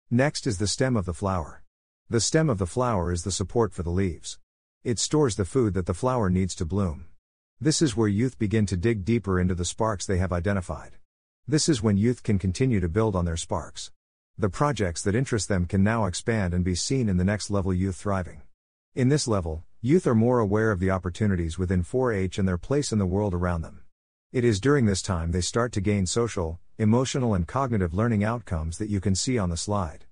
Next is the stem of the flower. The stem of the flower is the support for the leaves. It stores the food that the flower needs to bloom. This is where youth begin to dig deeper into the sparks they have identified. This is when youth can continue to build on their sparks. The projects that interest them can now expand and be seen in the next level: youth thriving. In this level, youth are more aware of the opportunities within 4-H and their place in the world around them. It is during this time they start to gain social, emotional and cognitive learning outcomes that you can see on the slide.